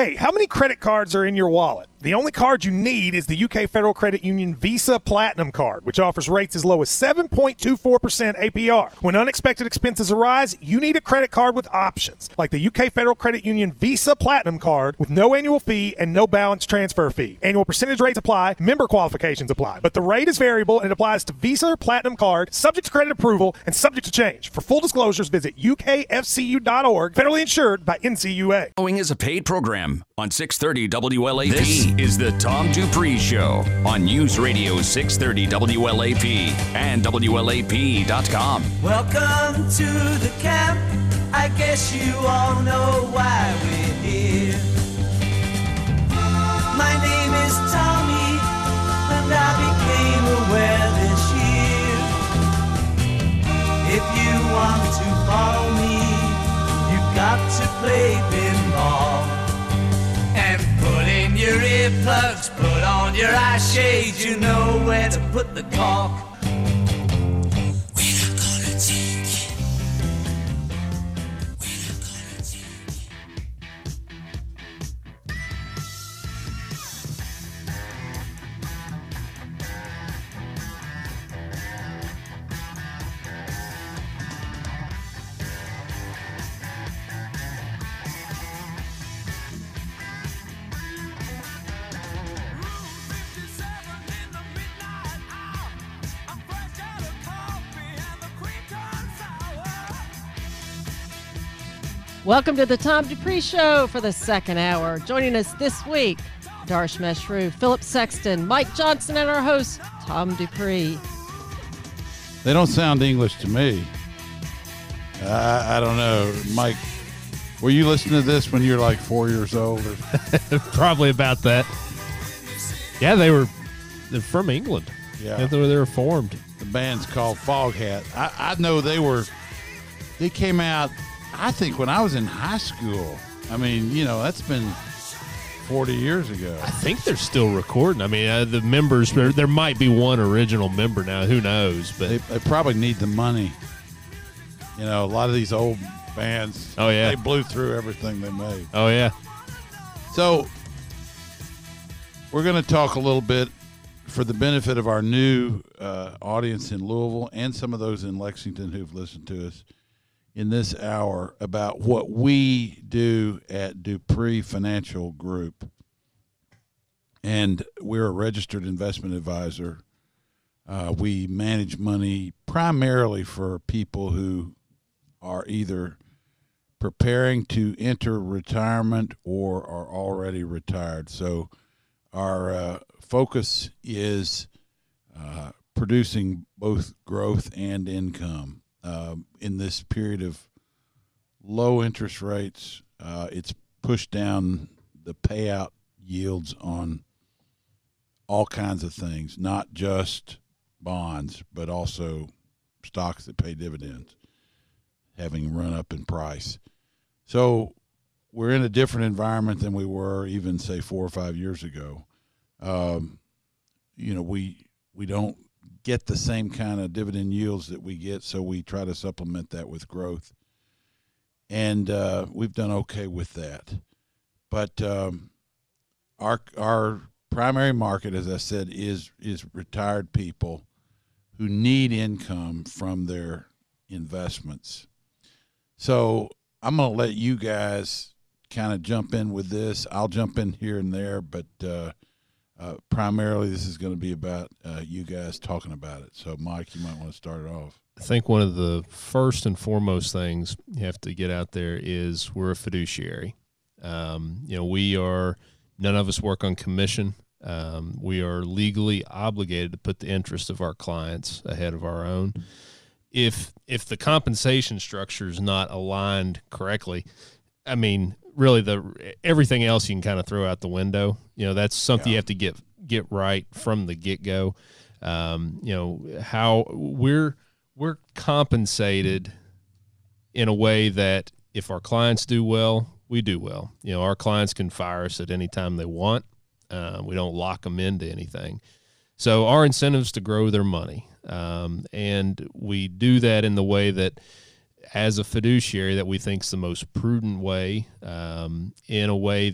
Hey, how many credit cards are in your wallet? The only card you need is the UK Federal Credit Union Visa Platinum Card, which offers rates as low as 7.24% APR. When unexpected expenses arise, you need a credit card with options, like the UK Federal Credit Union Visa Platinum Card with no annual fee and no balance transfer fee. Annual percentage rates apply, member qualifications apply, but the rate is variable and it applies to Visa Platinum Card, subject to credit approval and subject to change. For full disclosures, visit ukfcu.org, federally insured by NCUA. Following is a paid program on 630 WLAP. This is the Tom Dupree Show on News Radio 630 WLAP and WLAP.com. Welcome to the camp. I guess you all know why we're here. My name is Tommy, and I became aware this year. If you want to follow me, you've got to play pinball. And put in your earplugs, put on your eye shades, you know where to put the cork. Welcome to the Tom Dupree Show for the second hour. Joining us this week, Darsh Meshru, Philip Sexton, Mike Johnson, and our host, Tom Dupree. They don't sound English to me. I don't know. Mike, were you listening to this when you were like 4 years old? Or? Probably about that. Yeah, they're from England. Yeah. That's where they were formed. The band's called Foghat. I know they came out, I think, when I was in high school. I mean, you know, that's been 40 years ago. I think they're still recording. I mean, the members, there might be one original member now. Who knows? But they probably need the money. You know, a lot of these old bands, oh yeah, they blew through everything they made. Oh, yeah. So we're going to talk a little bit for the benefit of our new audience in Louisville and some of those in Lexington who've listened to us in this hour about what we do at Dupree Financial Group. And we're a registered investment advisor. We manage money primarily for people who are either preparing to enter retirement or are already retired. So our focus is producing both growth and income. In this period of low interest rates, it's pushed down the payout yields on all kinds of things, not just bonds, but also stocks that pay dividends, having run up in price. So we're in a different environment than we were even, say, 4 or 5 years ago. You know, we don't get the same kind of dividend yields that we get, so we try to supplement that with growth. And we've done okay with that. But our primary market, as I said, is retired people who need income from their investments. So I'm going to let you guys kind of jump in with this. I'll jump in here and there, but primarily this is going to be about you guys talking about it. So, Mike, you might want to start it off. I think one of the first and foremost things you have to get out there is we're a fiduciary. You know, none of us work on commission. We are legally obligated to put the interest of our clients ahead of our own. If the compensation structure is not aligned correctly, I mean, really everything else you can kind of throw out the window. You know, that's something you have to get right from the get-go. You know, how we're compensated in a way that if our clients do well, we do well. You know, our clients can fire us at any time they want. We don't lock them into anything. So our incentive is to grow their money. And we do that in the way that, as a fiduciary, that we think is the most prudent way, in a way that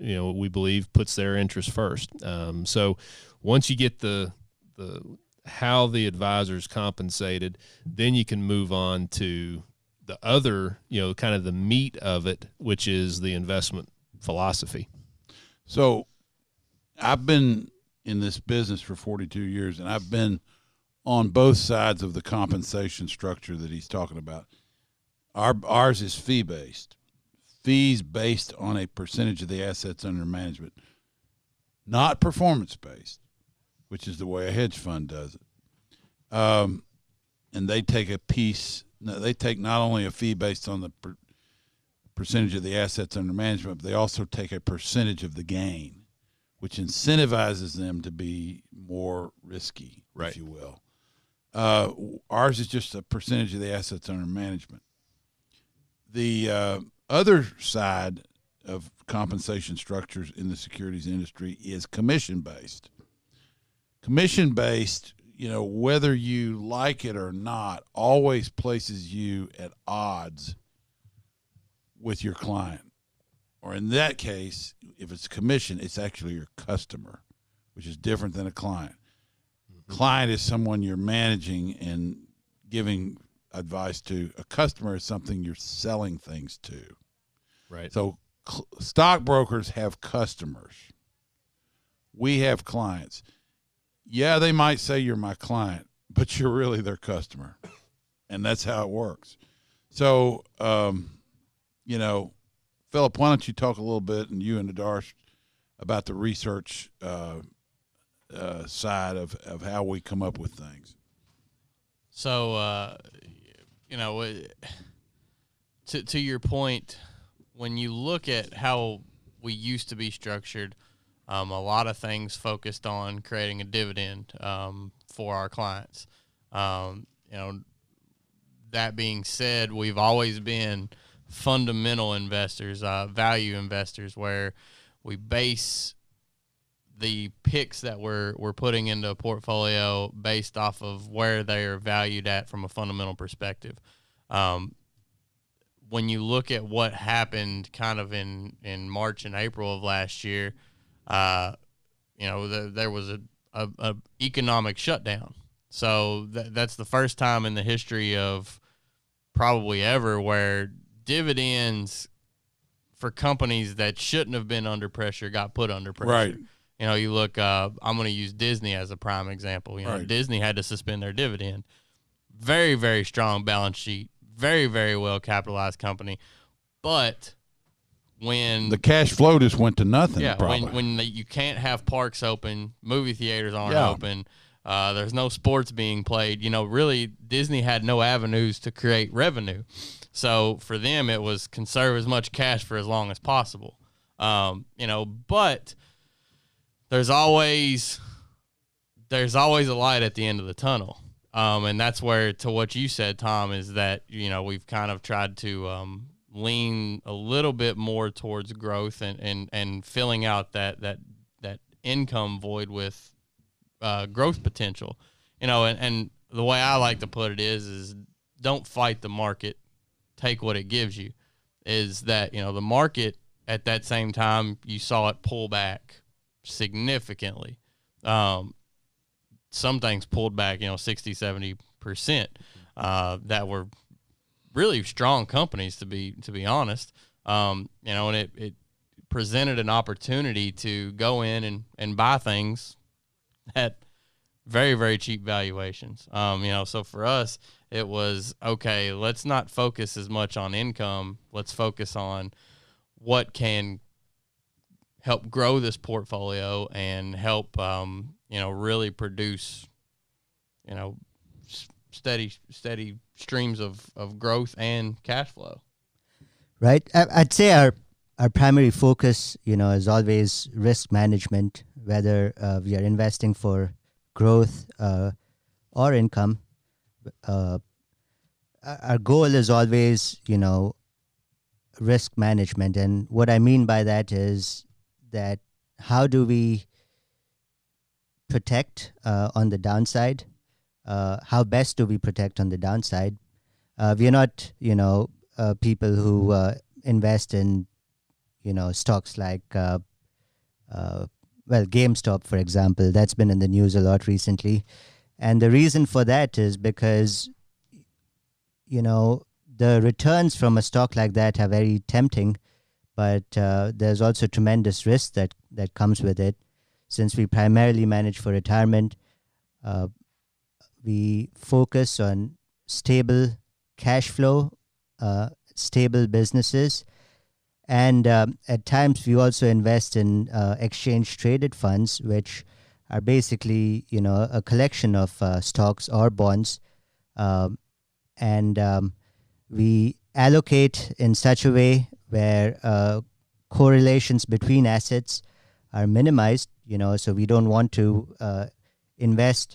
we believe puts their interest first. So once you get the how the advisor is compensated, then you can move on to the other, kind of the meat of it, which is the investment philosophy. So I've been in this business for 42 years, and I've been on both sides of the compensation structure that he's talking about. Ours is fee-based. Fees based on a percentage of the assets under management, not performance-based, which is the way a hedge fund does it. And they take they take not only a fee based on the percentage of the assets under management, but they also take a percentage of the gain, which incentivizes them to be more risky, if you will. Ours is just a percentage of the assets under management. The other side of compensation structures in the securities industry is commission-based. Commission-based, whether you like it or not, always places you at odds with your client. Or in that case, if it's commission, it's actually your customer, which is different than a client. Mm-hmm. Client is someone you're managing and giving advice to. A customer is something you're selling things to. Right. So stockbrokers have customers. We have clients. Yeah, they might say you're my client, but you're really their customer. And that's how it works. So, Philip, why don't you talk a little bit, and you and Darsh, about the research side of how we come up with things. So, to your point, when you look at how we used to be structured, a lot of things focused on creating a dividend for our clients. That being said, we've always been fundamental investors, value investors, where we base the picks that we're putting into a portfolio based off of where they are valued at from a fundamental perspective. When you look at what happened kind of in March and April of last year, there was a economic shutdown. So that's the first time in the history of probably ever where dividends for companies that shouldn't have been under pressure got put under pressure. Right. You look, I'm going to use Disney as a prime example. Right. Disney had to suspend their dividend. Very, very strong balance sheet. Very, very well capitalized company. But when the cash flow just went to nothing. Yeah, probably. when you can't have parks open, movie theaters aren't open, there's no sports being played. Really Disney had no avenues to create revenue. So for them, it was conserve as much cash for as long as possible. But there's always a light at the end of the tunnel. And that's where, to what you said, Tom, is that, we've kind of tried to lean a little bit more towards growth and filling out that income void with growth potential. And the way I like to put it is don't fight the market. Take what it gives you. Is that, the market at that same time, you saw it pull back significantly. Some things pulled back, 60, 70%, that were really strong companies, to be honest. And it presented an opportunity to go in and buy things at very, very cheap valuations. So for us, it was, okay, let's not focus as much on income. Let's focus on what can help grow this portfolio and help, really produce, steady streams of growth and cash flow. Right. I'd say our primary focus, is always risk management, whether we are investing for growth or income. Our goal is always, risk management. And what I mean by that is that how do we protect on the downside? How best do we protect on the downside? We are not, people who invest in, stocks like GameStop, for example, that's been in the news a lot recently. And the reason for that is because, the returns from a stock like that are very tempting, but there's also tremendous risk that comes with it. Since we primarily manage for retirement, we focus on stable cash flow, stable businesses, and at times we also invest in exchange traded funds, which are basically a collection of stocks or bonds, and we allocate in such a way where correlations between assets are minimized. So we don't want to invest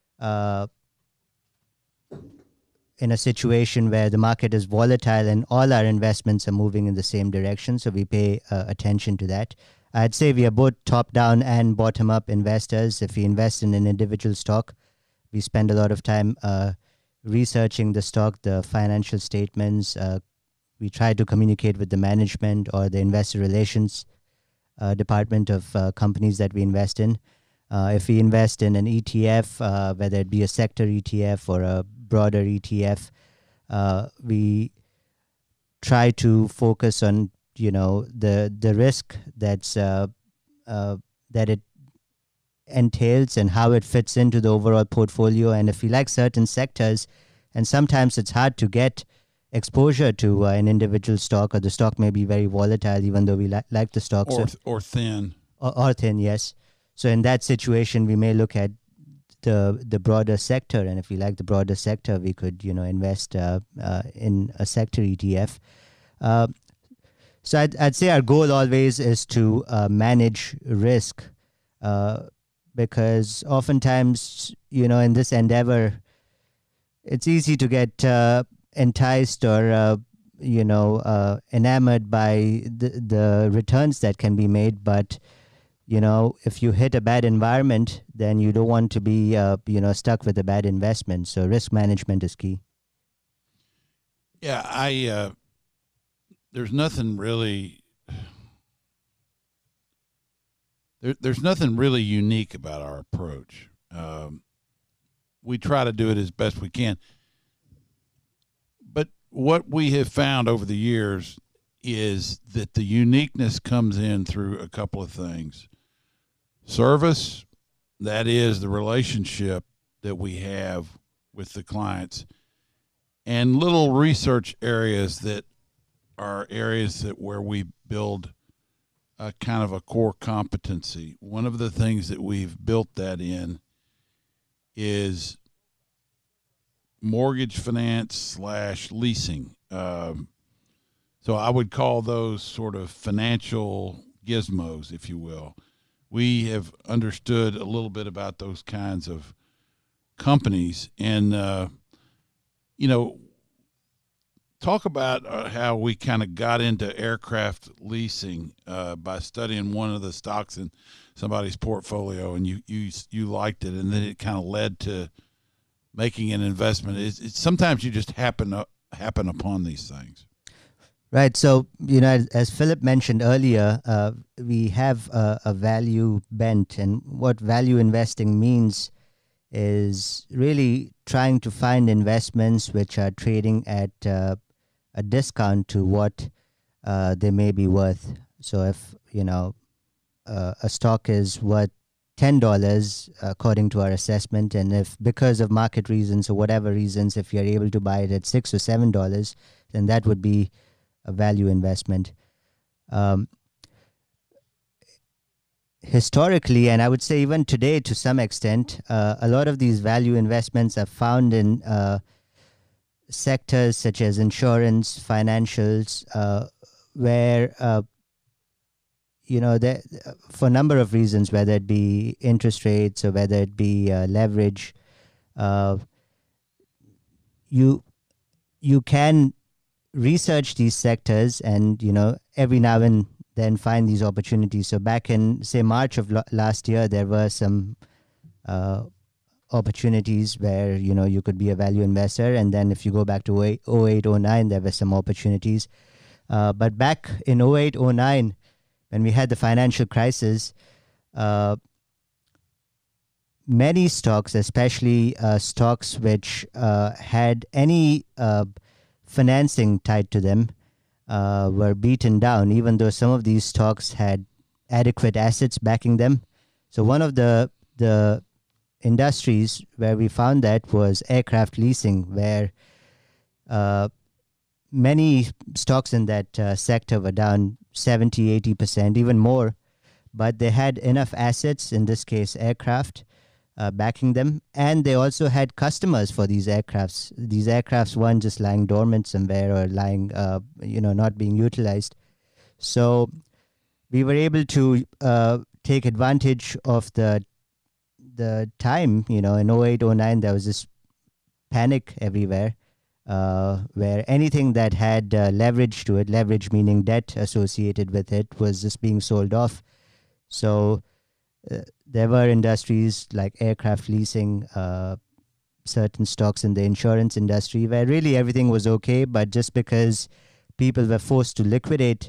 in a situation where the market is volatile and all our investments are moving in the same direction. So we pay attention to that. I'd say we are both top-down and bottom-up investors. If we invest in an individual stock, we spend a lot of time researching the stock, the financial statements. We try to communicate with the management or the investor relations department of companies that we invest in. If we invest in an ETF, whether it be a sector ETF or a broader ETF, we try to focus on the risk that it entails and how it fits into the overall portfolio. And if we like certain sectors, and sometimes it's hard to get exposure to an individual stock, or the stock may be very volatile even though we like the stock. Or thin. Or thin, yes. So in that situation, we may look at the broader sector, and if we like the broader sector, we could invest in a sector ETF. So I'd say our goal always is to manage risk, because oftentimes in this endeavor, it's easy to get enticed or enamored by the returns that can be made, but if you hit a bad environment, then you don't want to be, stuck with a bad investment. So risk management is key. Yeah, there's nothing really, there's nothing really unique about our approach. We try to do it as best we can. But what we have found over the years is that the uniqueness comes in through a couple of things. Service, that is the relationship that we have with the clients, and little research areas that are areas where we build a kind of a core competency. One of the things that we've built that in is mortgage finance / leasing. So I would call those sort of financial gizmos, if you will. We have understood a little bit about those kinds of companies, and talk about how we kind of got into aircraft leasing by studying one of the stocks in somebody's portfolio, and you liked it, and then it kind of led to making an investment. It's sometimes you just happen upon these things. Right. So, as Philip mentioned earlier, we have a value bent, and what value investing means is really trying to find investments which are trading at a discount to what they may be worth. So if, a stock is worth $10 according to our assessment, and if because of market reasons or whatever reasons, if you're able to buy it at $6 or $7, then that would be a value investment. Historically, and I would say even today to some extent, a lot of these value investments are found in sectors such as insurance, financials, where for a number of reasons, whether it be interest rates or whether it be leverage, you can research these sectors and every now and then find these opportunities. So back in, say, March of last year, there were some opportunities where you could be a value investor, and then if you go back to 08, 09, there were some opportunities. But back in 08, 09, when we had the financial crisis, many stocks, especially stocks which had any financing tied to them, were beaten down, even though some of these stocks had adequate assets backing them. So one of the industries where we found that was aircraft leasing, where many stocks in that sector were down 70, 80%, even more, but they had enough assets, in this case aircraft, backing them, and they also had customers for these aircrafts. These aircrafts weren't just lying dormant somewhere or lying, not being utilized. So we were able to take advantage of the time, in 08, 09, there was this panic everywhere, where anything that had leverage to it, leverage meaning debt associated with it, was just being sold off. So there were industries like aircraft leasing, certain stocks in the insurance industry where really everything was okay, but just because people were forced to liquidate,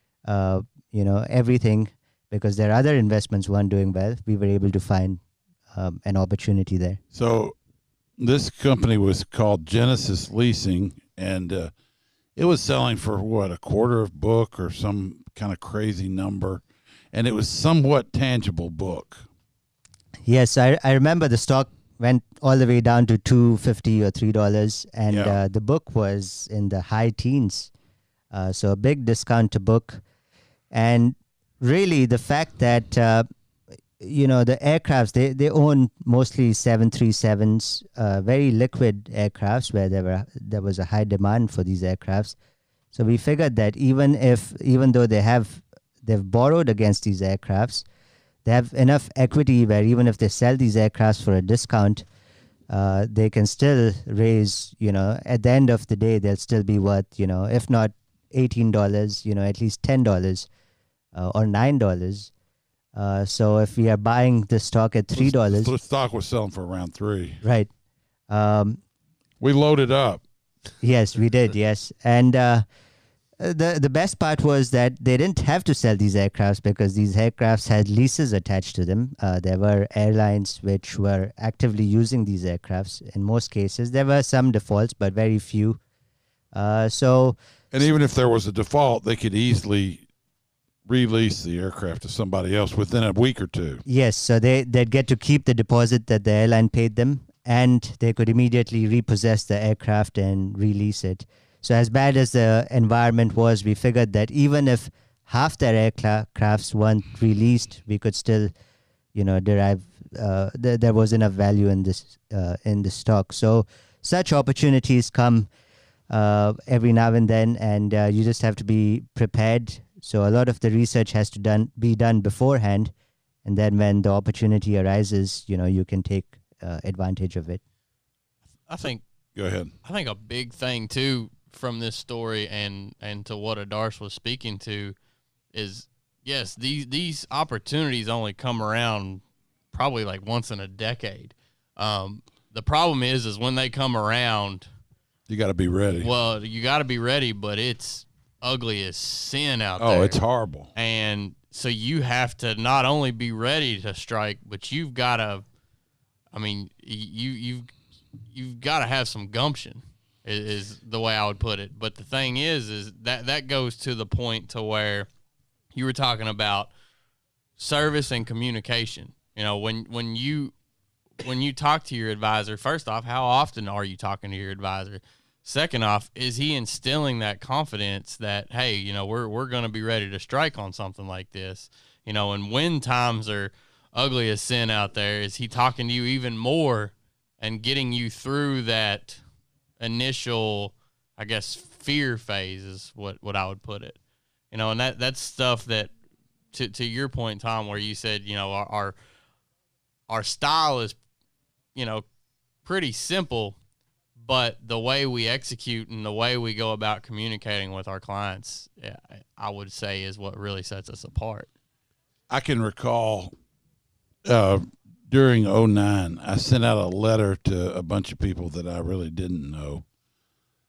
everything because their other investments weren't doing well, we were able to find an opportunity there. So this company was called Genesis Leasing, and it was selling for a quarter of book or some kind of crazy number, and it was somewhat tangible book. Yes, I remember the stock went all the way down to $2.50 or $3, and the book was in the high teens, so a big discount to book. And really, the fact that the aircrafts, they own mostly 737s, very liquid aircrafts where there was a high demand for these aircrafts. So we figured that even though they've borrowed against these aircrafts, they have enough equity where even if they sell these aircrafts for a discount, they can still raise, at the end of the day, they'll still be worth, if not $18, at least $10 or $9. So if we are buying the stock at $3, the stock was selling for around $3. Right. We loaded up. Yes, we did. Yes, and the best part was that they didn't have to sell these aircrafts because these aircrafts had leases attached to them. There were airlines which were actively using these aircrafts. In most cases, there were some defaults, but very few. And even if there was a default, they could easily release the aircraft to somebody else within a week or two. Yes, so they'd get to keep the deposit that the airline paid them, and they could immediately repossess the aircraft and release it. So as bad as the environment was, we figured that even if half their aircrafts weren't released, we could still, derive. There was enough value in this stock. So such opportunities come every now and then, and you just have to be prepared. So a lot of the research has to be done beforehand, and then when the opportunity arises, you can take advantage of it. Go ahead. I think a big thing too from this story and to what Adarsh was speaking to is, yes, these opportunities only come around probably like once in a decade. The problem is when they come around, you got to be ready. Well, you got to be ready, but it's ugly as sin out there. Oh, it's horrible. And so you have to not only be ready to strike, but you've got to, you've got to have some gumption is the way I would put it. But the thing is that goes to the point to where you were talking about service and communication. When you talk to your advisor, first off, how often are you talking to your advisor? Second off, is he instilling that confidence that, hey, we're going to be ready to strike on something like this? And when times are ugly as sin out there, is he talking to you even more and getting you through that initial, I guess, fear phase is what I would put it. And that's stuff that, to your point, Tom, where you said, our style is, pretty simple, but the way we execute and the way we go about communicating with our clients, I would say, is what really sets us apart. I can recall during 2009, I sent out a letter to a bunch of people that I really didn't know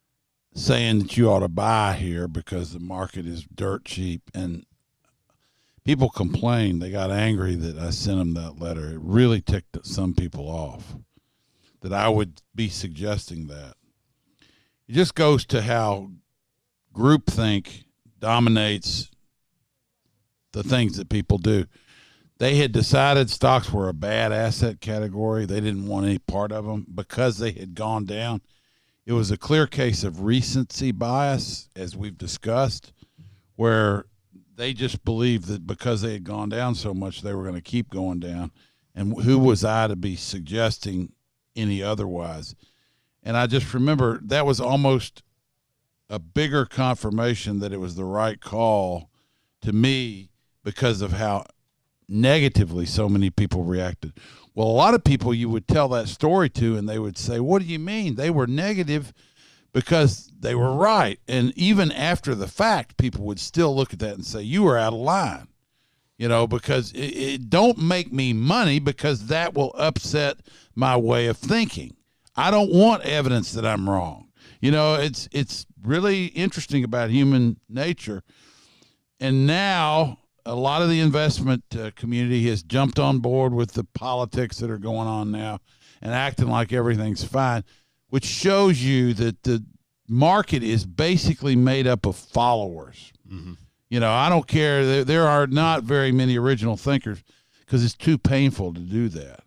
saying that you ought to buy here because the market is dirt cheap. And people complained. They got angry that I sent them that letter. It really ticked some people off that I would be suggesting that. It just goes to how groupthink dominates the things that people do. They had decided stocks were a bad asset category. They didn't want any part of them because they had gone down. It was a clear case of recency bias, as we've discussed, where they just believed that because they had gone down so much, they were going to keep going down. And who was I to be suggesting any otherwise? And I just remember that was almost a bigger confirmation that it was the right call to me because of how negatively so many people reacted. Well, a lot of people you would tell that story to, and they would say, what do you mean? They were negative because they were right. And even after the fact, people would still look at that and say, you were out of line, because it don't make me money because that will upset my way of thinking. I don't want evidence that I'm wrong. It's really interesting about human nature. And now a lot of the investment community has jumped on board with the politics that are going on now and acting like everything's fine, which shows you that the market is basically made up of followers. Mm-hmm. I don't care. There are not very many original thinkers because it's too painful to do that.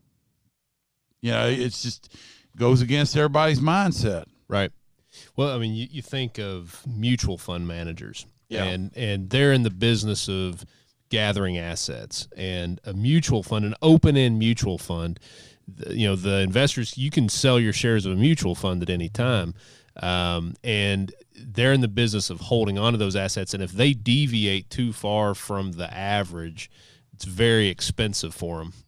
It's just goes against everybody's mindset. Right. Well, I mean, you think of mutual fund managers. Yeah. And they're in the business of gathering assets. And a mutual fund, an open-end mutual fund, the investors, you can sell your shares of a mutual fund at any time. And they're in the business of holding on to those assets. And if they deviate too far from the average, it's very expensive for them.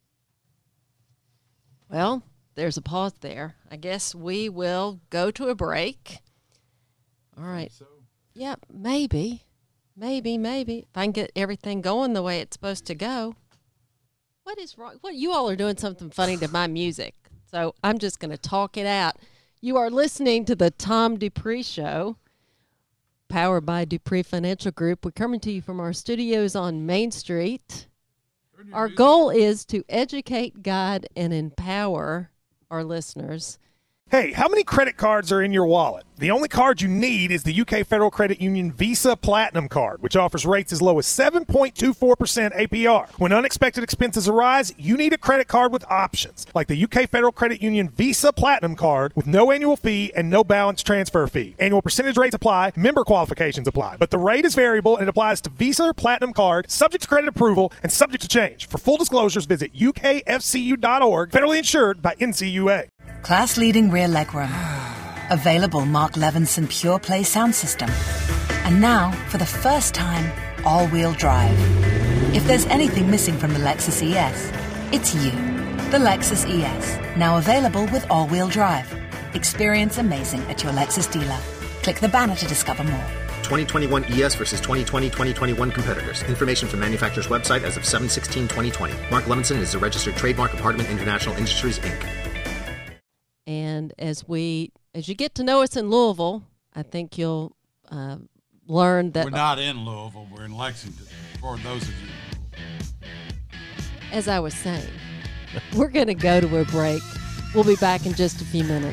Well, there's a pause there. I guess we will go to a break. All right. Yeah, maybe. If I can get everything going the way it's supposed to go. What is wrong? What, you all are doing something funny to my music, so I'm just going to talk it out. You are listening to the Tom Dupree Show, powered by Dupree Financial Group. We're coming to you from our studios on Main Street. Our goal is to educate, guide, and empower our listeners. Hey, how many credit cards are in your wallet? The only card you need is the UK Federal Credit Union Visa Platinum Card, which offers rates as low as 7.24% APR. When unexpected expenses arise, you need a credit card with options, like the UK Federal Credit Union Visa Platinum Card with no annual fee and no balance transfer fee. Annual percentage rates apply, member qualifications apply, but the rate is variable and it applies to Visa Platinum Card, subject to credit approval and subject to change. For full disclosures, visit ukfcu.org, federally insured by NCUA. Class-leading rear legroom. Available Mark Levinson Pure Play sound system. And now, for the first time, all-wheel drive. If there's anything missing from the Lexus ES, it's you. The Lexus ES, now available with all-wheel drive. Experience amazing at your Lexus dealer. Click the banner to discover more. 2021 ES versus 2020-2021 competitors. Information from manufacturer's website as of 7/16/2020. Mark Levinson is a registered trademark of Hardeman International Industries, Inc. And as you get to know us in Louisville, I think you'll learn that we're not in Louisville. We're in Lexington. For those of you, as I was saying, we're going to go to a break. We'll be back in just a few minutes.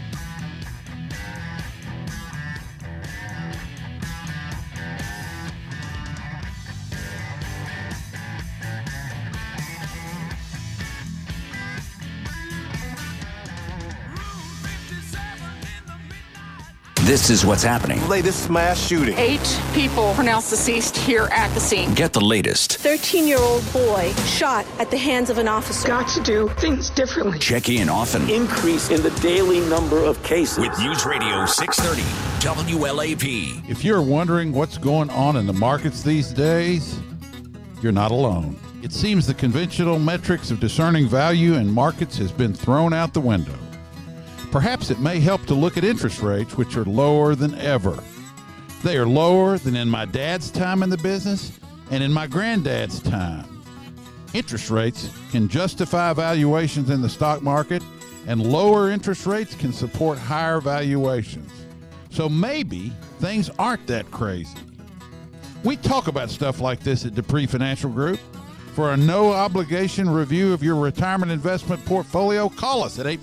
This is what's happening. Latest mass shooting. 8 people pronounced deceased here at the scene. Get the latest. 13-year-old boy shot at the hands of an officer. Got to do things differently. Check in often. Increase in the daily number of cases. With News Radio 630 WLAP. If you're wondering what's going on in the markets these days, you're not alone. It seems the conventional metrics of discerning value in markets has been thrown out the window. Perhaps it may help to look at interest rates, which are lower than ever. They are lower than in my dad's time in the business and in my granddad's time. Interest rates can justify valuations in the stock market, and lower interest rates can support higher valuations. So maybe things aren't that crazy. We talk about stuff like this at Dupree Financial Group. For a no-obligation review of your retirement investment portfolio, call us at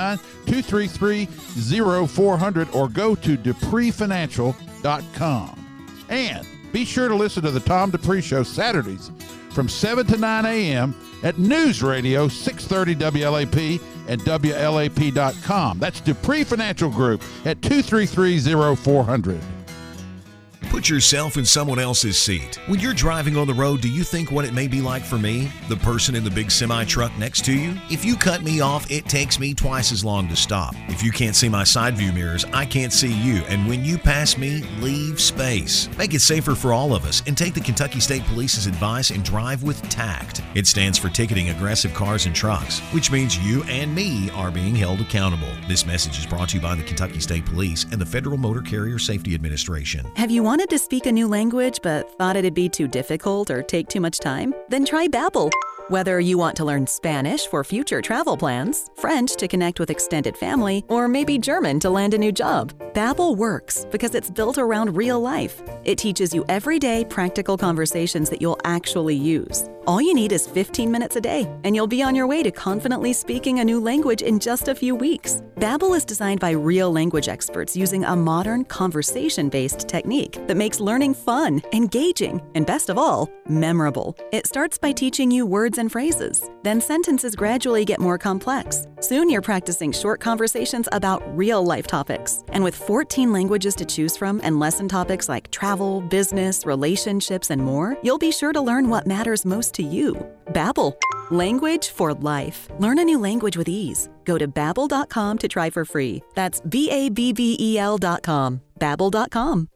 859-233-0400 or go to DupreeFinancial.com. And be sure to listen to the Tom Dupree Show Saturdays from 7 to 9 a.m. at News Radio 630 WLAP and WLAP.com. That's Dupree Financial Group at 233-0400. Put yourself in someone else's seat. When you're driving on the road, do you think what it may be like for me, the person in the big semi-truck next to you? If you cut me off, it takes me twice as long to stop. If you can't see my side view mirrors, I can't see you. And when you pass me, leave space. Make it safer for all of us and take the Kentucky State Police's advice and drive with tact. It stands for ticketing aggressive cars and trucks, which means you and me are being held accountable. This message is brought to you by the Kentucky State Police and the Federal Motor Carrier Safety Administration. Have you wanted to speak a new language but thought it'd be too difficult or take too much time? Then try Babbel. Whether you want to learn Spanish for future travel plans, French to connect with extended family, or maybe German to land a new job, Babbel works because it's built around real life. It teaches you everyday practical conversations that you'll actually use. All you need is 15 minutes a day, and you'll be on your way to confidently speaking a new language in just a few weeks. Babbel is designed by real language experts using a modern conversation-based technique that makes learning fun, engaging, and best of all, memorable. It starts by teaching you words and phrases. Then sentences gradually get more complex. Soon you're practicing short conversations about real-life topics. And with 14 languages to choose from and lesson topics like travel, business, relationships, and more, you'll be sure to learn what matters most to you. Babbel, language for life. Learn a new language with ease. Go to Babbel.com to try for free. That's Babbel.com. Babbel.com.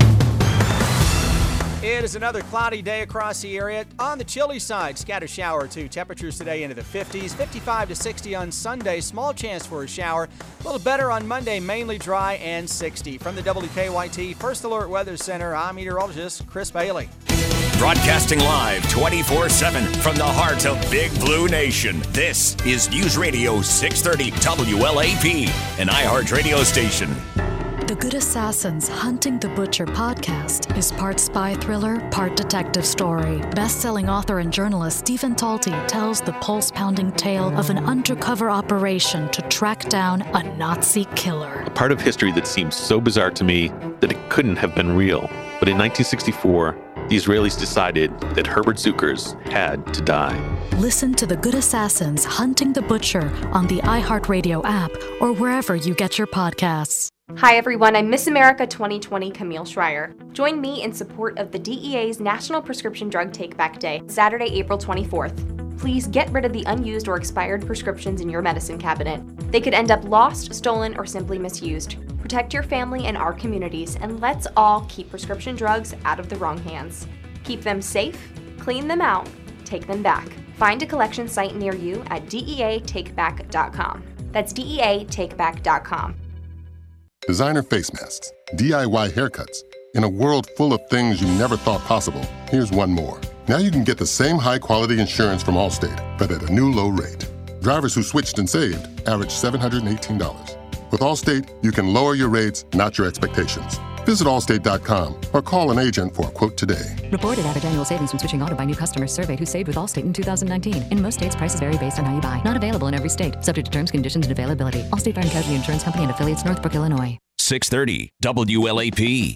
It is another cloudy day across the area. On the chilly side, scattered shower or two. Temperatures today into the 50s, 55 to 60 on Sunday. Small chance for a shower. A little better on Monday, mainly dry and 60. From the WKYT First Alert Weather Center, I'm meteorologist Chris Bailey. Broadcasting live 24/7 from the heart of Big Blue Nation. This is News Radio 630 WLAP, an iHeart radio station. The Good Assassins Hunting the Butcher podcast is part spy thriller, part detective story. Best-selling author and journalist Stephen Talty tells the pulse-pounding tale of an undercover operation to track down a Nazi killer. A part of history that seems so bizarre to me that it couldn't have been real. But in 1964, the Israelis decided that Herbert Zukers had to die. Listen to The Good Assassins Hunting the Butcher on the iHeartRadio app or wherever you get your podcasts. Hi everyone, I'm Miss America 2020 Camille Schreier. Join me in support of the DEA's National Prescription Drug Take-Back Day, Saturday, April 24th. Please get rid of the unused or expired prescriptions in your medicine cabinet. They could end up lost, stolen, or simply misused. Protect your family and our communities, and let's all keep prescription drugs out of the wrong hands. Keep them safe, clean them out, take them back. Find a collection site near you at DEATakeback.com. That's DEATakeback.com. Designer face masks, DIY haircuts. In a world full of things you never thought possible, here's one more. Now you can get the same high-quality insurance from Allstate, but at a new low rate. Drivers who switched and saved average $718. With Allstate, you can lower your rates, not your expectations. Visit Allstate.com or call an agent for a quote today. Reported average annual savings from switching auto by new customers surveyed who saved with Allstate in 2019. In most states, prices vary based on how you buy. Not available in every state. Subject to terms, conditions, and availability. Allstate Fire and Casualty Insurance Company and affiliates, Northbrook, Illinois. 630 WLAP.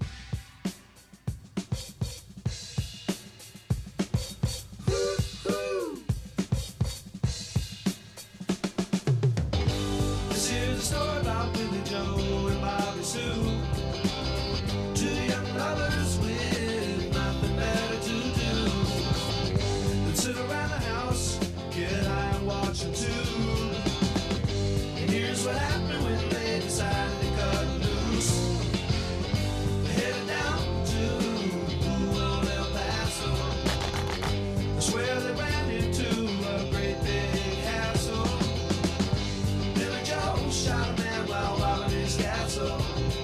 This is a story about Billy Joe and Bobby Sue. Two young lovers with nothing better to do than sit around the house, get high and watch a tube. And here's what happened when they decided to cut loose. They're headed down to old El Paso. I swear they ran into a great big hassle. Billy Joe shot a man while robbing his castle.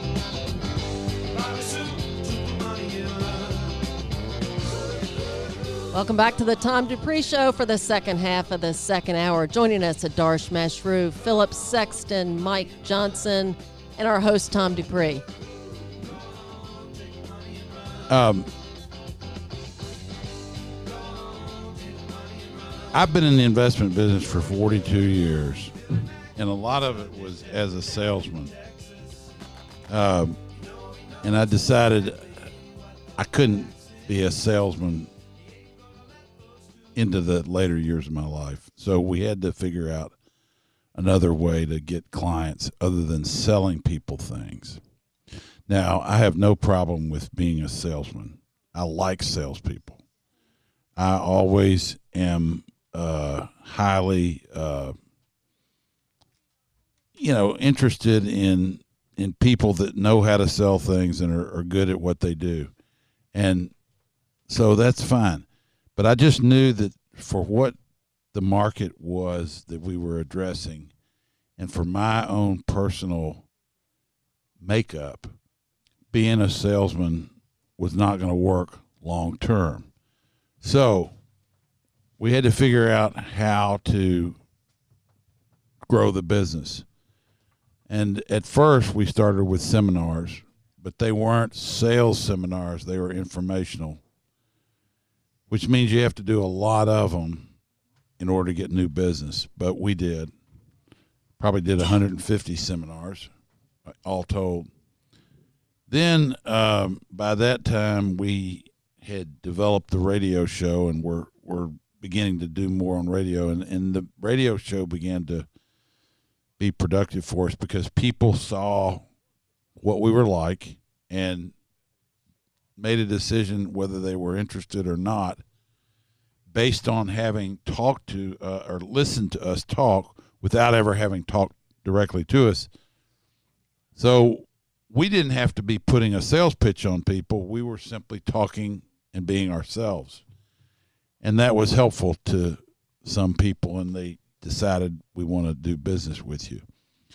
Bobby Sue took the money and run. Welcome back to the Tom Dupree Show for the second half of the second hour. Joining us are Darsh Mashru, Philip Sexton, Mike Johnson, and our host, Tom Dupree. I've been in the investment business for 42 years, and a lot of it was as a salesman. And I decided I couldn't be a salesman into the later years of my life. So we had to figure out another way to get clients other than selling people things. Now, I have no problem with being a salesman. I like salespeople. I always am highly, interested in people that know how to sell things and are good at what they do. And so that's fine. But I just knew that for what the market was that we were addressing and for my own personal makeup, being a salesman was not going to work long term. So we had to figure out how to grow the business. And at first we started with seminars, but they weren't sales seminars. They were informational, which means you have to do a lot of them in order to get new business. But we did. Probably did 150 seminars, all told. Then by that time, we had developed the radio show, and we're beginning to do more on radio. And the radio show began to be productive for us because people saw what we were like and made a decision whether they were interested or not based on having talked to or listened to us talk without ever having talked directly to us. So we didn't have to be putting a sales pitch on people. We were simply talking and being ourselves. And that was helpful to some people, and they decided we want to do business with you.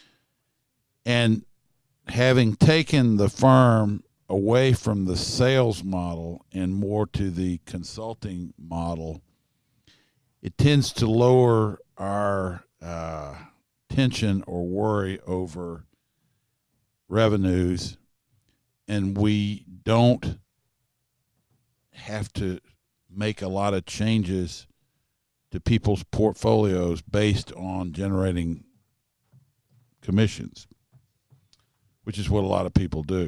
And having taken the firm away from the sales model and more to the consulting model, it tends to lower our tension or worry over revenues, and we don't have to make a lot of changes to people's portfolios based on generating commissions, which is what a lot of people do.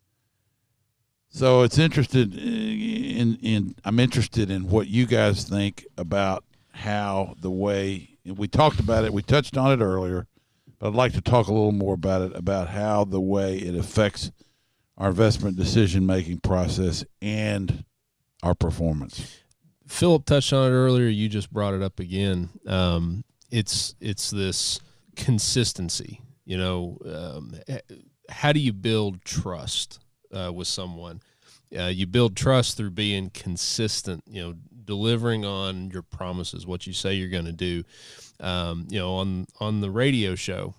So it's interested I'm interested in what you guys think about how the way, and we talked about it, we touched on it earlier, but I'd like to talk a little more about it, about how the way it affects our investment decision-making process and our performance. Philip touched on it earlier. You just brought it up again. It's this consistency. How do you build trust with someone? You build trust through being consistent. Delivering on your promises, what you say you're going to do. On the radio show,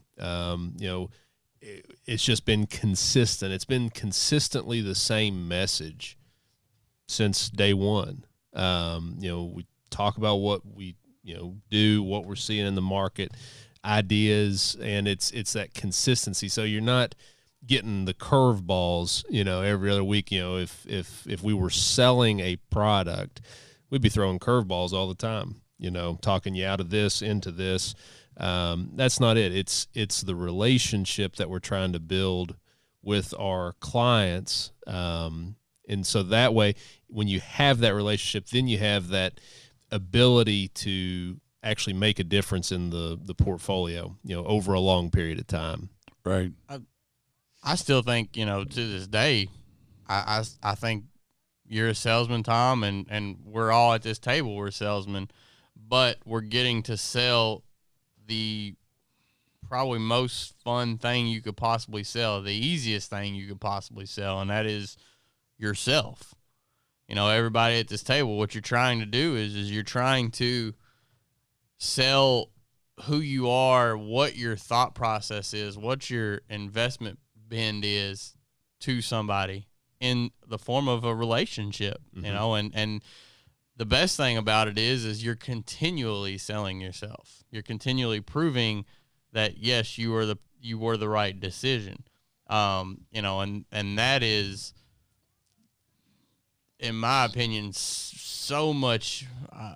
it's just been consistent. It's been consistently the same message since day one. We talk about what we, do, what we're seeing in the market, ideas, and it's that consistency. So you're not getting the curveballs, every other week. If we were selling a product, we'd be throwing curveballs all the time, talking you out of this, into this. That's not it. It's the relationship that we're trying to build with our clients. And so that way, when you have that relationship, then you have that ability to actually make a difference in the portfolio, over a long period of time. Right. I still think, to this day, I think you're a salesman, Tom, and we're all at this table, we're salesmen, but we're getting to sell the probably most fun thing you could possibly sell, the easiest thing you could possibly sell, and that is yourself. Everybody at this table, what you're trying to do is you're trying to sell who you are, what your thought process is, what your investment bend is to somebody in the form of a relationship, and the best thing about it is you're continually selling yourself. You're continually proving that, yes, you were the right decision. And that is, in my opinion, so much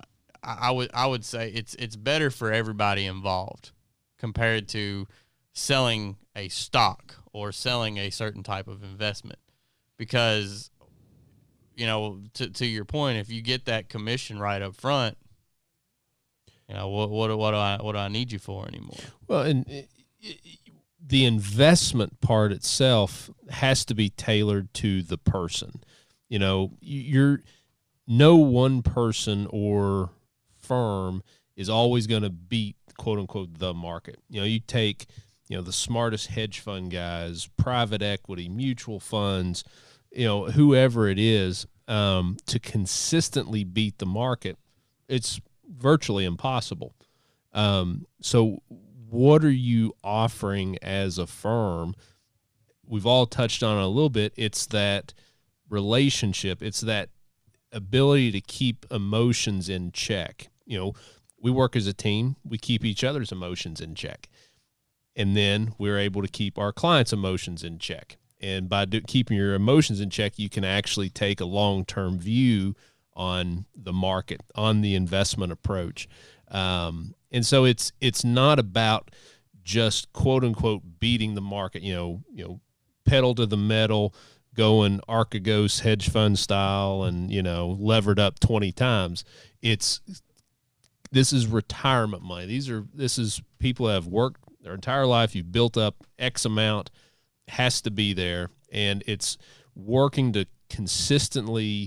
I would say it's better for everybody involved compared to selling a stock or selling a certain type of investment, because, you know, to your point, if you get that commission right up front, you know, what do I need you for anymore? Well, and the investment part itself has to be tailored to the person. You know, no one person or firm is always going to beat, quote unquote, the market. You know, you take, you know, the smartest hedge fund guys, private equity, mutual funds, you know, whoever it is, to consistently beat the market, it's virtually impossible. So what are you offering as a firm? We've all touched on it a little bit. It's that relationship. It's that ability to keep emotions in check. You know, we work as a team. We keep each other's emotions in check. And then we're able to keep our clients' emotions in check. And by keeping your emotions in check, you can actually take a long-term view on the market, on the investment approach. And so it's not about just, quote unquote, beating the market, you know, pedal to the metal, going Archegos hedge fund style and, you know, levered up 20 times. This is retirement money. This is people that have worked their entire life. You've built up X amount, has to be there. And it's working to consistently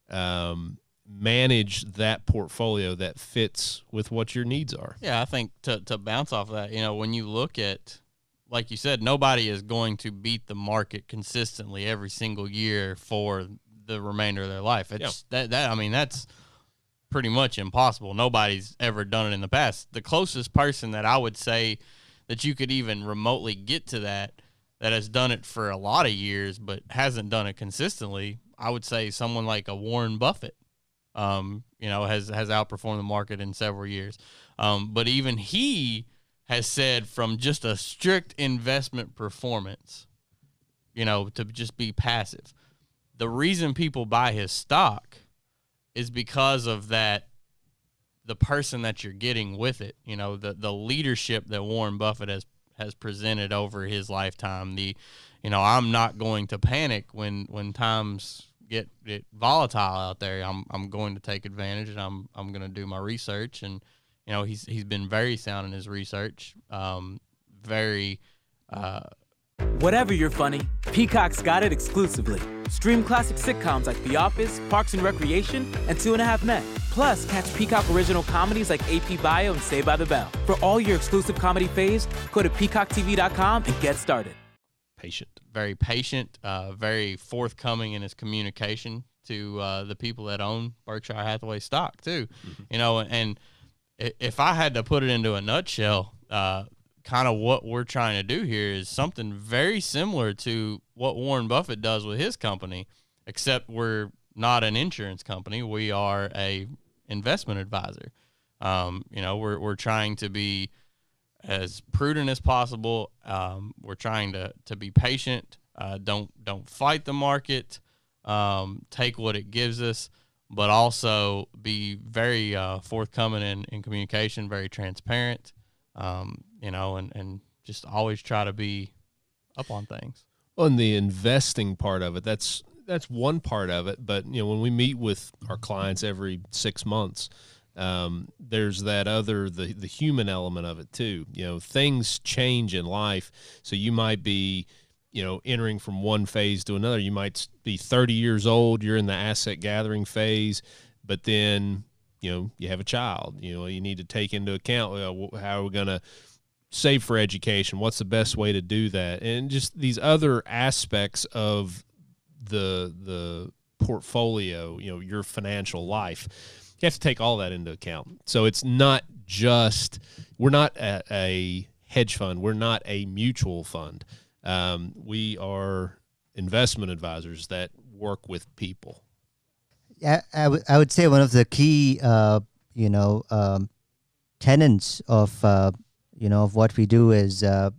manage that portfolio that fits with what your needs are. Yeah, I think to bounce off of that, you know, when you look at, like you said, nobody is going to beat the market consistently every single year for the remainder of their life. It's I mean, that's pretty much impossible. Nobody's ever done it in the past. The closest person that I would say that you could even remotely get to that has done it for a lot of years but hasn't done it consistently, I would say someone like a Warren Buffett. You know, has outperformed the market in several years. But even he has said from just a strict investment performance, you know, to just be passive. The reason people buy his stock is because of that, the person that you're getting with it, you know, the leadership that Warren Buffett has presented over his lifetime. You know, I'm not going to panic when times get volatile out there. I'm going to take advantage, and I'm going to do my research. And, you know, he's been very sound in his research. Whatever you're funny, Peacock's got it exclusively. Stream classic sitcoms like The Office, Parks and Recreation, and 2.5 Men. Plus, catch Peacock original comedies like AP Bio and Saved by the Bell. For all your exclusive comedy faves, go to peacocktv.com and get started. Very patient, very forthcoming in his communication to the people that own Berkshire Hathaway stock too. Mm-hmm. You know, and if I had to put it into a nutshell, kind of what we're trying to do here is something very similar to what Warren Buffett does with his company, except we're not an insurance company. We are a investment advisor. You know, we're trying to be as prudent as possible. We're trying to be patient. Don't fight the market. Take what it gives us, but also be very forthcoming in communication, very transparent. You know, and just always try to be up on things. On the investing part of it, that's one part of it. But, you know, when we meet with our clients every 6 months, there's that other, the human element of it too. You know, things change in life. So you might be, you know, entering from one phase to another. You might be 30 years old. You're in the asset gathering phase, but then, you know, you have a child. You know, you need to take into account how are we going to save for education? What's the best way to do that? And just these other aspects of the portfolio, you know, your financial life. You have to take all that into account. So it's not just, we're not a hedge fund. We're not a mutual fund. We are investment advisors that work with people. Yeah, I would say one of the key, tenets of, of what we do is that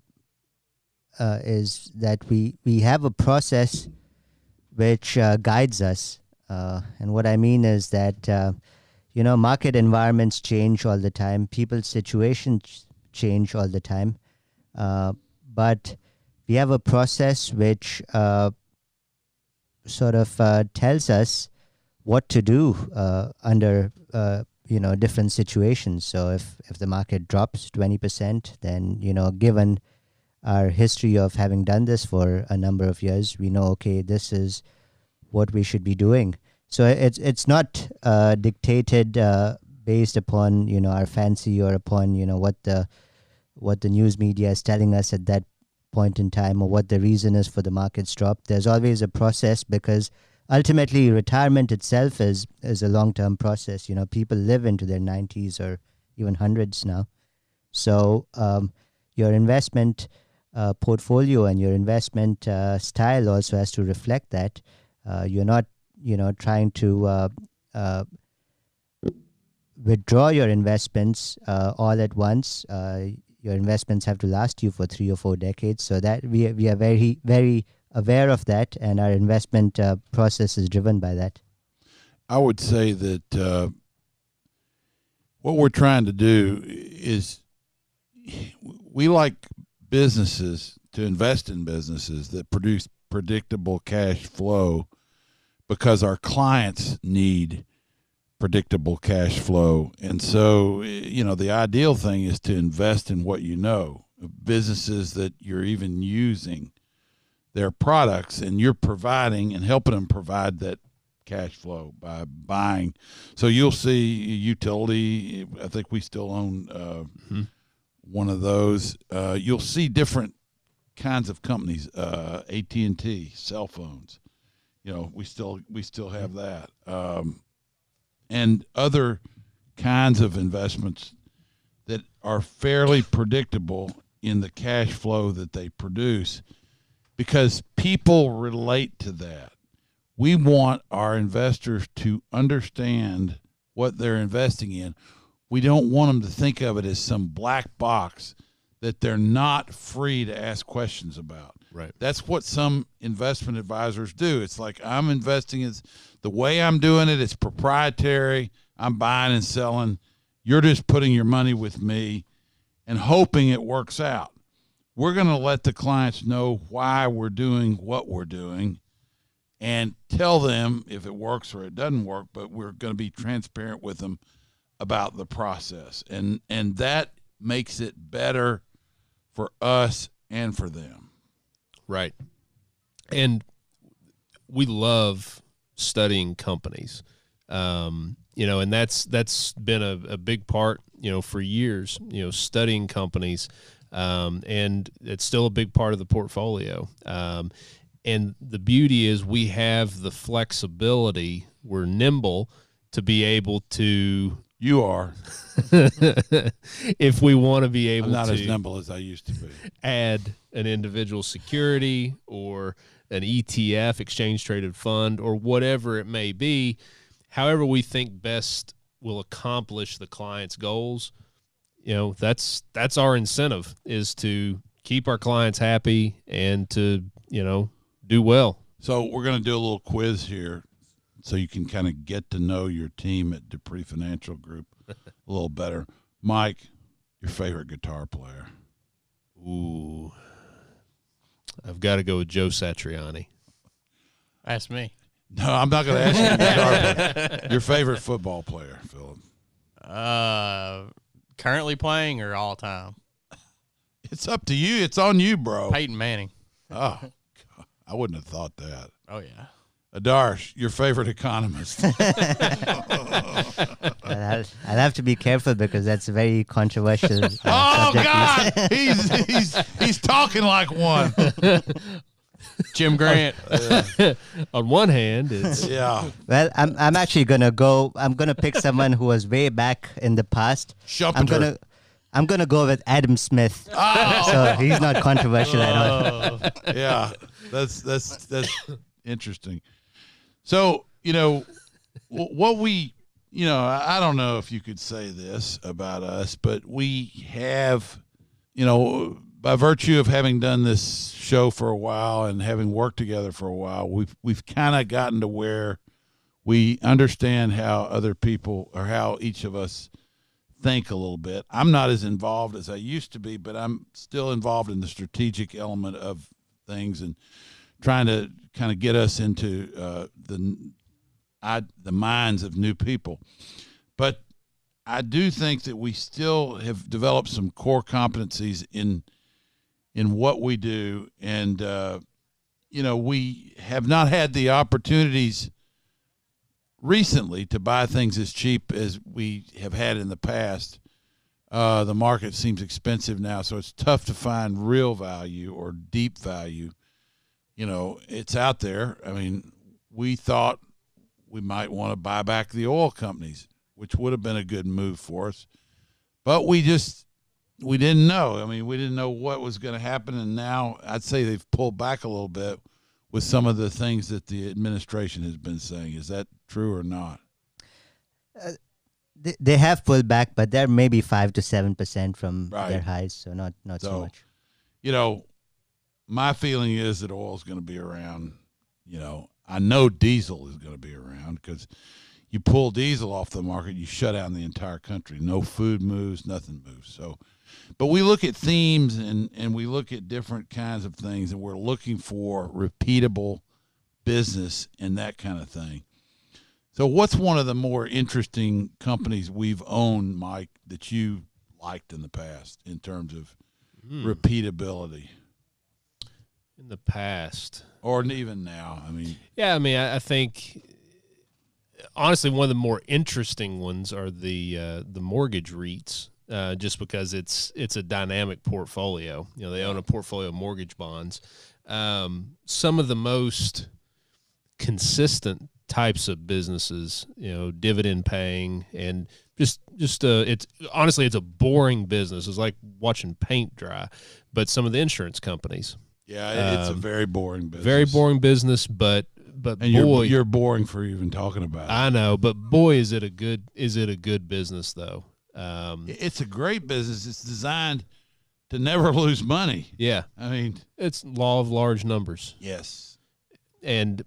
we have a process which guides us. And what I mean is that, market environments change all the time. People's situations change all the time. But we have a process which sort of tells us what to do under different situations. So if the market drops 20%, then given our history of having done this for a number of years, we know, okay, this is what we should be doing. So it's not dictated based upon our fancy or upon what the news media is telling us at that point in time, or what the reason is for the market's drop. There's always a process, because ultimately retirement itself is a long-term process. People live into their 90s or even hundreds now. So your investment portfolio and your investment style also has to reflect that. You're not trying to withdraw your investments all at once. Your investments have to last you for 3 or 4 decades. So that we are very, very aware of that, and our investment process is driven by that. I would say that what we're trying to do is we like businesses to invest in businesses that produce predictable cash flow, because our clients need predictable cash flow. And so, the ideal thing is to invest in what businesses that you're even using their products, and you're providing and helping them provide that cash flow by buying. So you'll see utility. I think we still own one of those. You'll see different kinds of companies, AT&T, cell phones. We still have that, and other kinds of investments that are fairly predictable in the cash flow that they produce, because people relate to that. We want our investors to understand what they're investing in. We don't want them to think of it as some black box that they're not free to ask questions about. Right. That's what some investment advisors do. It's like, I'm investing, the way I'm doing it, it's proprietary. I'm buying and selling. You're just putting your money with me and hoping it works out. We're going to let the clients know why we're doing what we're doing and tell them if it works or it doesn't work, but we're going to be transparent with them about the process. And that makes it better for us and for them. Right. And we love studying companies, and that's been a big part, for years, studying companies, and it's still a big part of the portfolio. And the beauty is we have the flexibility, we're nimble to be able to. You are. If we want to be able to. I'm not as nimble as I used to be. Add an individual security or an ETF, exchange traded fund, or whatever it may be, however we think best will accomplish the client's goals. That's our incentive, is to keep our clients happy and to, do well. So we're going to do a little quiz here, so you can kind of get to know your team at Dupree Financial Group a little better. Mike, your favorite guitar player? Ooh, I've got to go with Joe Satriani. Ask me. No, I'm not going to ask you guitar player. Your favorite football player, Philip? Currently playing or all time? It's up to you. It's on you, bro. Peyton Manning. Oh, God. I wouldn't have thought that. Oh, yeah. Adarsh, your favorite economist? I'll have to be careful, because that's a very controversial subject. God, he's talking like one. Jim Grant. On one hand, it's Well, I'm actually gonna go. I'm gonna pick someone who was way back in the past. Schumpeter. I'm gonna go with Adam Smith. Oh. So he's not controversial at all. Yeah, that's interesting. So, what we, I don't know if you could say this about us, but we have, by virtue of having done this show for a while and having worked together for a while, we've kind of gotten to where we understand how other people or how each of us think a little bit. I'm not as involved as I used to be, but I'm still involved in the strategic element of things and trying to kind of get us into the minds of new people. But I do think that we still have developed some core competencies in what we do, and we have not had the opportunities recently to buy things as cheap as we have had in the past. The market seems expensive now, so it's tough to find real value or deep value. It's out there. I mean, we thought we might want to buy back the oil companies, which would have been a good move for us. But we didn't know. I mean, we didn't know what was going to happen, and now I'd say they've pulled back a little bit with some of the things that the administration has been saying. Is that true or not? They have pulled back, but they're maybe 5 to 7% from their highs, so not so much. My feeling is that oil is going to be around. I know diesel is going to be around because you pull diesel off the market, you shut down the entire country. No food moves, nothing moves. So, but we look at themes and we look at different kinds of things, and we're looking for repeatable business and that kind of thing. So what's one of the more interesting companies we've owned, Mike, that you liked in the past in terms of repeatability? In the past. Or even now, I think honestly one of the more interesting ones are the mortgage REITs, just because it's a dynamic portfolio. They own a portfolio of mortgage bonds. Some of the most consistent types of businesses, dividend paying, and just it's honestly it's a boring business. It's like watching paint dry. But some of the insurance companies. Yeah, it's a very boring business. Very boring business, but and boy, you're boring for even talking about it. I know, but boy, is it a good business though. It's a great business. It's designed to never lose money. Yeah, it's law of large numbers. Yes, and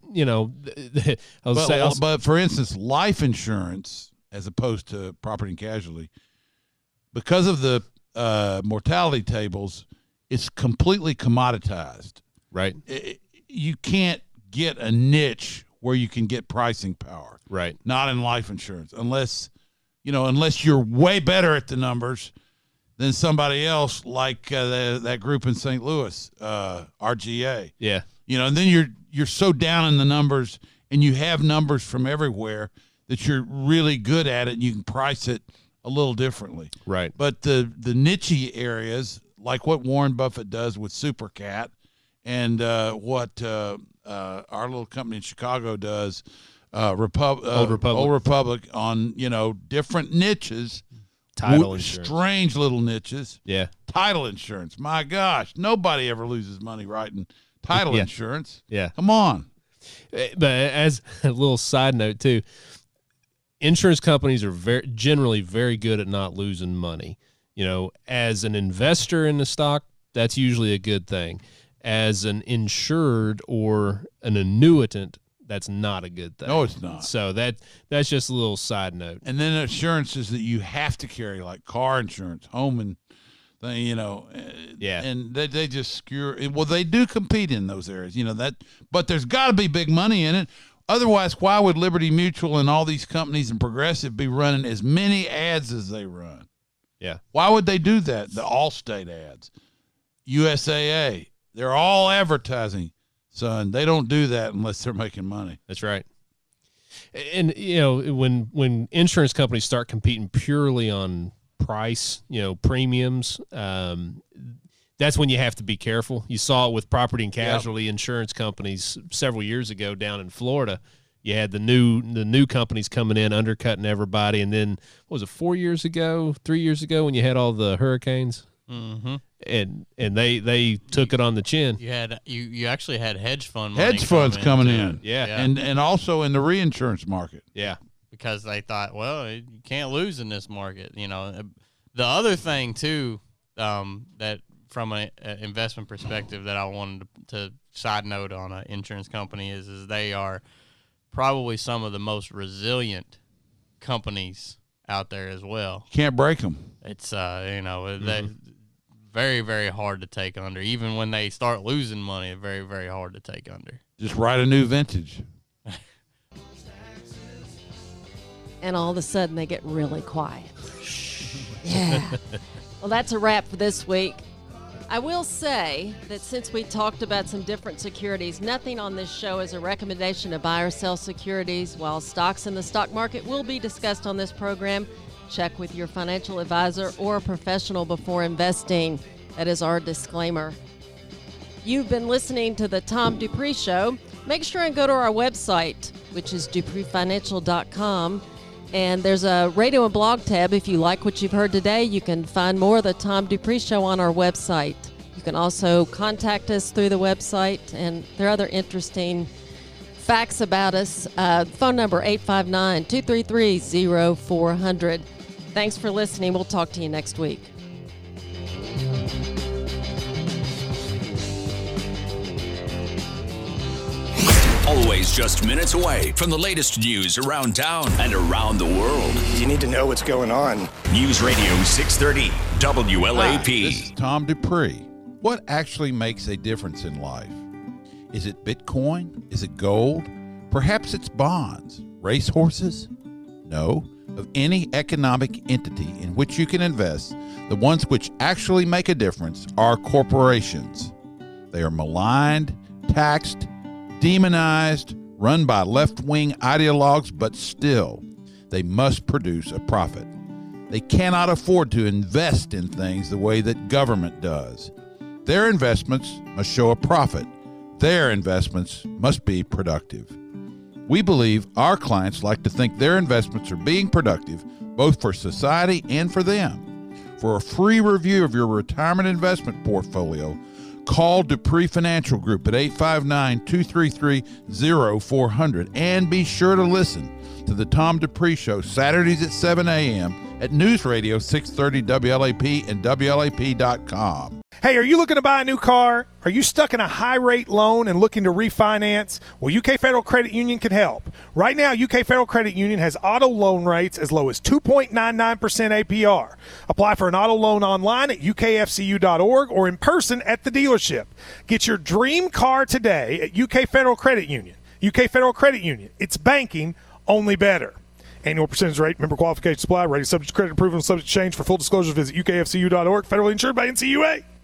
but for instance, life insurance as opposed to property and casualty, because of the mortality tables, it's completely commoditized. Right. You can't get a niche where you can get pricing power. Right. Not in life insurance, unless you're way better at the numbers than somebody else, like that group in St. Louis, RGA. Yeah. And then you're so down in the numbers, and you have numbers from everywhere that you're really good at it, and you can price it a little differently. Right. But the niche areas, like what Warren Buffett does with Supercat, and what our little company in Chicago does, Old Republic, on different niches, title insurance, strange little niches. Yeah, title insurance. My gosh, nobody ever loses money writing title insurance. Yeah, come on. But as a little side note too, insurance companies are generally very good at not losing money. As an investor in the stock, that's usually a good thing. As an insured or an annuitant, that's not a good thing. No, it's not. So that's just a little side note. And then assurances that you have to carry, like car insurance, home and thing, Yeah. And they just skewer. Well, they do compete in those areas, but there's got to be big money in it. Otherwise, why would Liberty Mutual and all these companies and Progressive be running as many ads as they run? Yeah. Why would they do that? The Allstate ads, USAA, they're all advertising, son. They don't do that unless they're making money. That's right. And, when insurance companies start competing purely on price, premiums, that's when you have to be careful. You saw it with property and casualty insurance companies several years ago down in Florida. You had the new companies coming in, undercutting everybody, and then what was it, 3 years ago when you had all the hurricanes? Mm-hmm. And they took it on the chin. You actually had hedge funds coming in. Yeah. And also in the reinsurance market. Yeah. Because they thought, well, you can't lose in this market. The other thing too, that from an investment perspective that I wanted to side note on an insurance company is they are probably some of the most resilient companies out there as well. Can't break them. It's they very, very hard to take under. Even when they start losing money, it's very, very hard to take under. Just write a new vintage. And all of a sudden they get really quiet. Yeah. Well, that's a wrap for this week. I will say that since we talked about some different securities, nothing on this show is a recommendation to buy or sell securities. While stocks in the stock market will be discussed on this program, check with your financial advisor or a professional before investing. That is our disclaimer. You've been listening to the Tom Dupree Show. Make sure and go to our website, which is dupreefinancial.com. And there's a radio and blog tab. If you like what you've heard today, you can find more of the Tom Dupree Show on our website. You can also contact us through the website, and there are other interesting facts about us. Phone number 859-233-0400. Thanks for listening. We'll talk to you next week. Always just minutes away from the latest news around town and around the world. You need to know what's going on. News Radio 630 WLAP. Hi, this is Tom Dupree. What actually makes a difference in life? Is it Bitcoin? Is it gold? Perhaps it's bonds, racehorses? No. Of any economic entity in which you can invest, the ones which actually make a difference are corporations. They are maligned, taxed, demonized, run by left-wing ideologues, but still, they must produce a profit. They cannot afford to invest in things the way that government does. Their investments must show a profit. Their investments must be productive. We believe our clients like to think their investments are being productive, both for society and for them. For a free review of your retirement investment portfolio, call Dupree Financial Group at 859-233-0400 and be sure to listen to the Tom Dupree Show Saturdays at 7 a.m. at News Radio 630 WLAP and WLAP.com. Hey, are you looking to buy a new car? Are you stuck in a high-rate loan and looking to refinance? Well, UK Federal Credit Union can help. Right now, UK Federal Credit Union has auto loan rates as low as 2.99% APR. Apply for an auto loan online at ukfcu.org or in person at the dealership. Get your dream car today at UK Federal Credit Union. UK Federal Credit Union. It's banking, only better. Annual percentage rate, member qualification supply, rated subject to credit approval and subject to change. For full disclosure, visit ukfcu.org. Federally insured by NCUA.